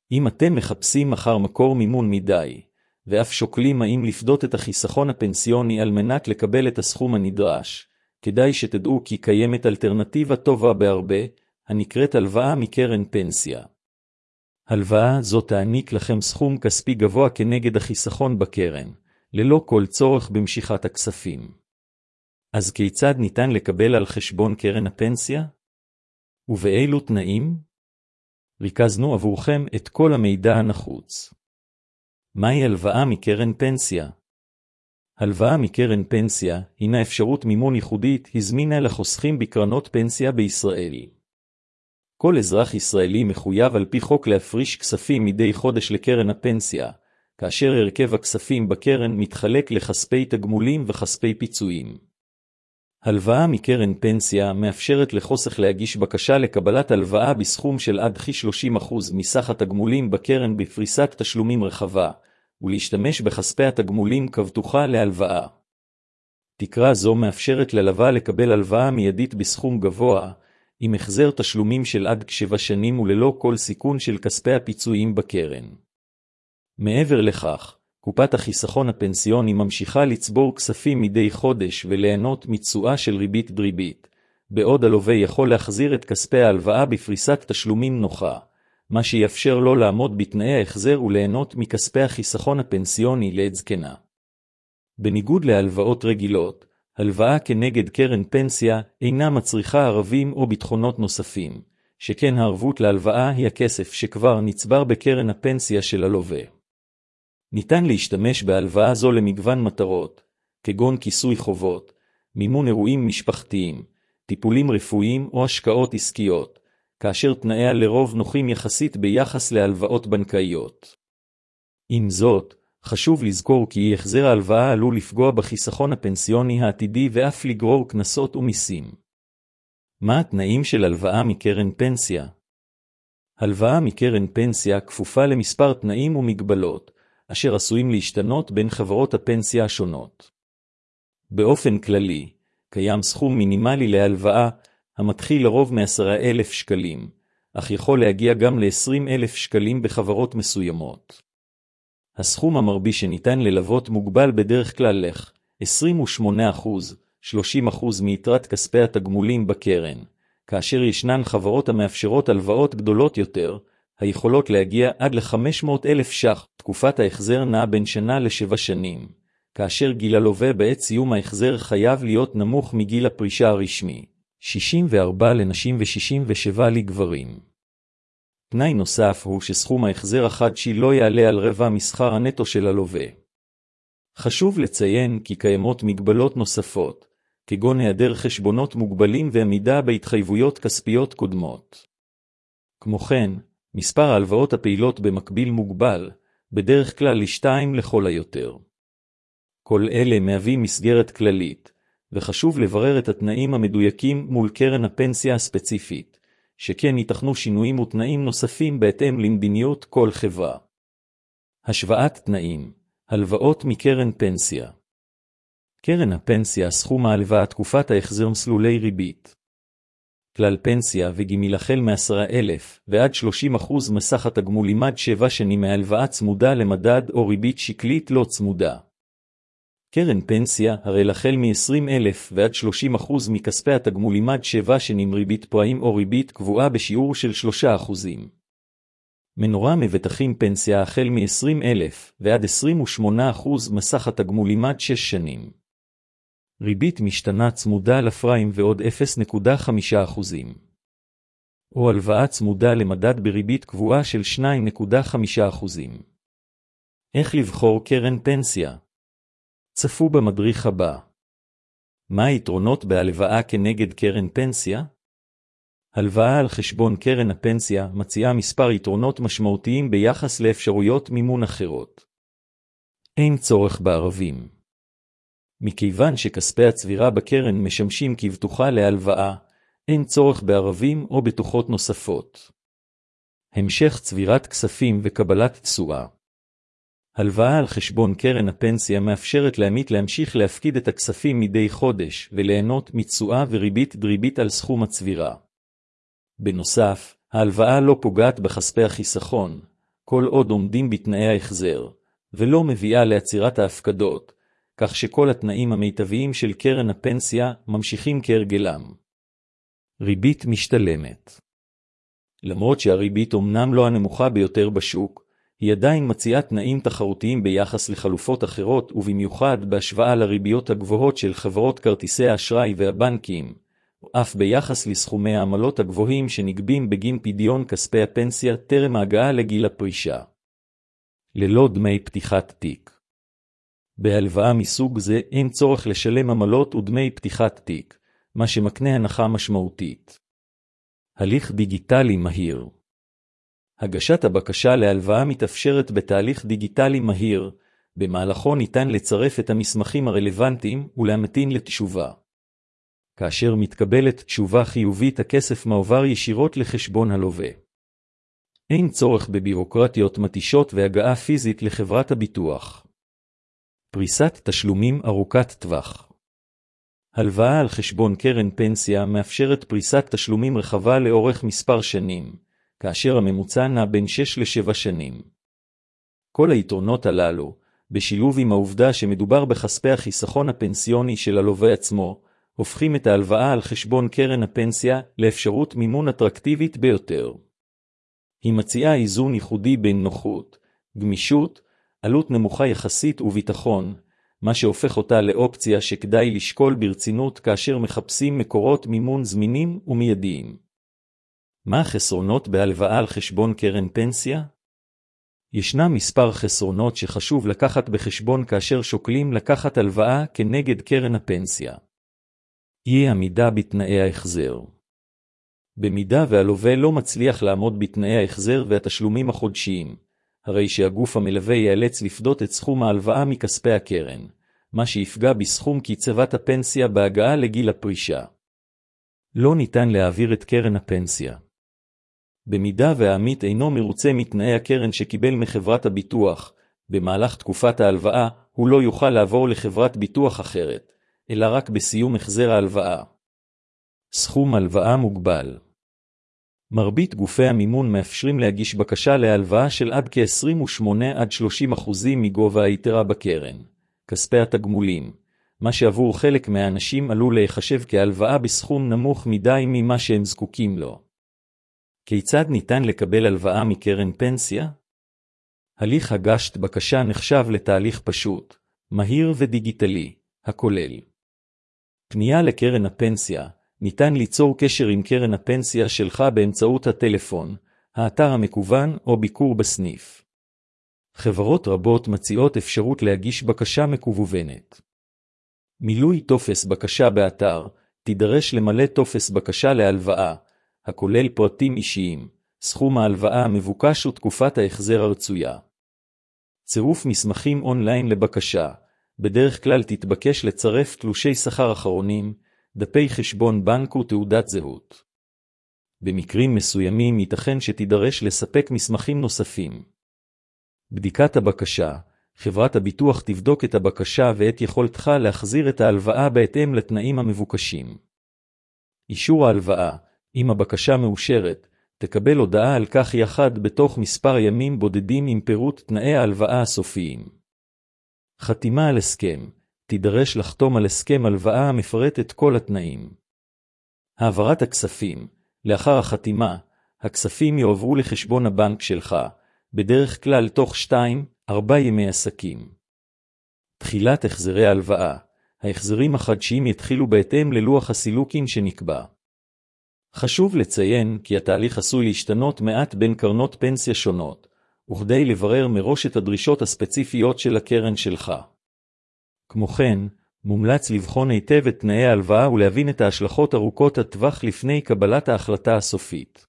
אם אתם מחפשים אחר מקור מימון מדי, ואף שוקלים האם לפדות את החיסכון הפנסיוני על מנת לקבל את הסכום הנדרש, כדאי שתדעו כי קיימת אלטרנטיבה טובה בהרבה, הנקראת הלוואה מקרן פנסיה. הלוואה זו תעניק לכם סכום כספי גבוה כנגד החיסכון בקרן, ללא כל צורך במשיכת הכספים. אז כיצד ניתן לקבל על חשבון קרן הפנסיה? ובאילו תנאים? ריכזנו עבורכם את כל המידע הנחוץ. מהי הלוואה מקרן פנסיה? הלוואה מקרן פנסיה הינה אפשרות מימון ייחודית הזמינה לחוסכים בקרנות פנסיה בישראל. כל אזרח ישראלי מחויב על פי חוק להפריש כספים מדי חודש לקרן הפנסיה, כאשר הרכב הכספים בקרן מתחלק לכספי תגמולים וכספי פיצויים. הלוואה מקרן פנסיה מאפשרת לחוסך להגיש בקשה לקבלת הלוואה בסכום של עד 30% מסך התגמולים בקרן בפריסת תשלומים רחבה, ולהשתמש בכספי התגמולים כבטוחה להלוואה. תקרה זו מאפשרת ללווה לקבל הלוואה מיידית בסכום גבוה, עם החזר תשלומים של עד 7 שנים וללא כל סיכון של כספי הפיצויים בקרן. מעבר לכך, קופת החיסכון הפנסיוני ממשיכה לצבור כספים מדי חודש וליהנות מתשואה של ריבית דריבית, בעוד הלווה יכול להחזיר את כספי ההלוואה בפריסת תשלומים נוחה, מה שיאפשר לו לעמוד בתנאי ההחזר וליהנות מכספי החיסכון הפנסיוני לעת זקנה. בניגוד להלוואות רגילות, הלוואה כנגד קרן פנסיה אינה מצריכה ערבים או ביטחונות נוספים, שכן הערבות להלוואה היא הכסף שכבר נצבר בקרן הפנסיה של הלווה. ניתן להשתמש בהלוואה זו למגוון מטרות, כגון כיסוי חובות, מימון אירועים משפחתיים, טיפולים רפואיים או השקעות עסקיות, כאשר תנאיה לרוב נוחים יחסית ביחס להלוואות בנקאיות. עם זאת, חשוב לזכור כי החזר ההלוואה עלול לפגוע בחיסכון הפנסיוני העתידי ואף לגרור קנסות ומיסים. מה התנאים של הלוואה מקרן פנסיה? הלוואה מקרן פנסיה כפופה למספר תנאים ומגבלות, אשר עשויים להשתנות בין חברות הפנסיה השונות. באופן כללי, קיים סכום מינימלי להלוואה, המתחיל לרוב מ10,000 שקלים, אך יכול להגיע גם ל20,000 שקלים בחברות מסוימות. הסכום המרבי שניתן ללוות מוגבל בדרך כלל לך 28%, 30% מיתרת כספי התגמולים בקרן, כאשר ישנן חברות המאפשרות הלוואות גדולות יותר, היכולות להגיע עד ל500,000 ש"ח. תקופת ההחזר נעה בין שנה ל7 שנים, כאשר גיל הלווה בעת סיום ההחזר חייב להיות נמוך מגיל הפרישה הרשמי, 64 לנשים ו67 לגברים. תנאי נוסף הוא שסכום ההחזר החדשי לא יעלה על רבע משכר הנטו של הלווה. חשוב לציין כי קיימות מגבלות נוספות, כגון היעדר חשבונות מוגבלים ועמידה בהתחייבויות כספיות קודמות. כמו כן, מספר ההלוואות הפעילות במקביל מוגבל, בדרך כלל ל2 לכל היותר. כל אלה מהווים מסגרת כללית, וחשוב לברר את התנאים המדויקים מול קרן הפנסיה הספציפית, שכן ייתכנו שינויים ותנאים נוספים בהתאם למדיניות כל חברה. השוואת תנאים, הלוואות מקרן פנסיה. קרן הפנסיה סכום ההלוואה תקופת ההחזר מסלולי ריבית. כלל פנסיה וגמיל החל מ10,000 ועד 30% מסך התגמולים עד 7 שנים מהלוואה צמודה למדד או ריבית שקלית לא צמודה. קרן פנסיה הרי החל מ20,000 ועד 30% מכספי התגמולים עד 7 שנים ריבית פריים או ריבית קבועה בשיעור של 3%. מנורה מבטחים פנסיה החל מ20,000 ועד 28% מסך התגמולים עד 6 שנים. ריבית משתנה צמודה לפריים ועוד 0.5%. או הלוואה צמודה למדד בריבית קבועה של 2.5%. איך לבחור קרן פנסיה? צפו במדריך הבא. מה היתרונות בהלוואה כנגד קרן פנסיה? הלוואה על חשבון קרן הפנסיה מציעה מספר יתרונות משמעותיים ביחס לאפשרויות מימון אחרות. אין צורך בערבים. מכיוון שכספי הצבירה בקרן משמשים כבטוחה להלוואה, אין צורך בערבים או בטוחות נוספות. המשך צבירת כספים וקבלת תשואה. הלוואה על חשבון קרן הפנסיה מאפשרת לעמית להמשיך להפקיד את הכספים מדי חודש וליהנות מתשואה וריבית דריבית על סכום הצבירה. בנוסף, ההלוואה לא פוגעת בכספי החיסכון, כל עוד עומדים בתנאי ההחזר, ולא מביאה לעצירת ההפקדות, כך שכל התנאים המיטביים של קרן הפנסיה ממשיכים כהרגלם. ריבית משתלמת. למרות שהריבית אומנם לא הנמוכה ביותר בשוק, היא עדיין מציעה תנאים תחרותיים ביחס לחלופות אחרות ובמיוחד בהשוואה לריביות הגבוהות של חברות כרטיסי האשראי והבנקים, אף ביחס לסכומי העמלות הגבוהים שנגבים בגין פדיון כספי הפנסיה טרם ההגעה לגיל הפרישה. ללא דמי פתיחת תיק. בהלוואה מסוג זה אין צורך לשלם עמלות ודמי פתיחת תיק, מה שמקנה הנחה משמעותית. הליך דיגיטלי מהיר. הגשת הבקשה להלוואה מתאפשרת בתהליך דיגיטלי מהיר, במהלכו ניתן לצרף את המסמכים הרלוונטיים ולהמתין לתשובה. כאשר מתקבלת תשובה חיובית, הכסף מועבר ישירות לחשבון הלווה. אין צורך בבירוקרטיות מתישות והגעה פיזית לחברת הביטוח. פריסת תשלומים ארוכת טווח. הלוואה על חשבון קרן פנסיה מאפשרת פריסת תשלומים רחבה לאורך מספר שנים, כאשר הממוצע נע בין 6 ל-7 שנים. כל היתרונות הללו, בשילוב עם העובדה שמדובר בכספי החיסכון הפנסיוני של הלווה עצמו, הופכים את ההלוואה על חשבון קרן הפנסיה לאפשרות מימון אטרקטיבית ביותר. היא מציעה איזון ייחודי בין נוחות, גמישות, עלות נמוכה יחסית וביטחון, מה שהופך אותה לאופציה שכדאי לשקול ברצינות כאשר מחפשים מקורות מימון זמינים ומיידיים. מה החסרונות בהלוואה על חשבון קרן פנסיה? ישנם מספר חסרונות שחשוב לקחת בחשבון כאשר שוקלים לקחת הלוואה כנגד קרן הפנסיה. אי עמידה בתנאי ההחזר. במידה והלווה לא מצליח לעמוד בתנאי ההחזר והתשלומים החודשיים, הרי שהגוף המלווה ייאלץ לפדות את סכום ההלוואה מכספי הקרן, מה שיפגע בסכום קצבת הפנסיה בהגעה לגיל הפרישה. לא ניתן להעביר את קרן הפנסיה. במידה והעמית אינו מרוצה מתנאי הקרן שקיבל מחברת הביטוח, במהלך תקופת ההלוואה הוא לא יוכל לעבור לחברת ביטוח אחרת, אלא רק בסיום החזר ההלוואה. סכום הלוואה מוגבל. מרבית גופי המימון מאפשרים להגיש בקשה להלוואה של עד כ-28-30% מגובה היתרה בקרן, כספי התגמולים, מה שעבור חלק מהאנשים עלול להיחשב כהלוואה בסכום נמוך מדי ממה שהם זקוקים לו. כיצד ניתן לקבל הלוואה מקרן פנסיה? הליך הגשת בקשה נחשב לתהליך פשוט, מהיר ודיגיטלי, הכולל פנייה לקרן הפנסיה. ניתן ליצור קשר עם קרן הפנסיה שלך באמצעות הטלפון, האתר המקוון או ביקור בסניף. חברות רבות מציעות אפשרות להגיש בקשה מקוונת. מילוי טופס בקשה באתר, תידרש למלא טופס בקשה להלוואה, הכולל פרטים אישיים, סכום ההלוואה המבוקש ותקופת ההחזר הרצויה. צירוף מסמכים אונליין לבקשה, בדרך כלל תתבקש לצרף תלושי שכר אחרונים, דפי חשבון בנק ותעודת זהות. במקרים מסוימים ייתכן שתידרש לספק מסמכים נוספים. בדיקת הבקשה, חברת הביטוח תבדוק את הבקשה ואת יכולתך להחזיר את ההלוואה בהתאם לתנאים המבוקשים. אישור ההלוואה, אם הבקשה מאושרת, תקבל הודעה על כך יחד בתוך מספר ימים בודדים עם פירוט תנאי ההלוואה הסופיים. חתימה על הסכם, תידרש לחתום על הסכם הלוואה המפרט את כל התנאים. העברת הכספים, לאחר החתימה, הכספים יועברו לחשבון הבנק שלך, בדרך כלל תוך 2-4 ימי עסקים. תחילת החזרי ההלוואה, ההחזרים החדשיים יתחילו בהתאם ללוח הסילוקין שנקבע. חשוב לציין כי התהליך עשוי להשתנות מעט בין קרנות פנסיה שונות, וכדי לברר מראש את הדרישות הספציפיות של הקרן שלך. כמו כן, מומלץ לבחון היטב את תנאי ההלוואה ולהבין את ההשלכות ארוכות הטווח לפני קבלת ההחלטה הסופית.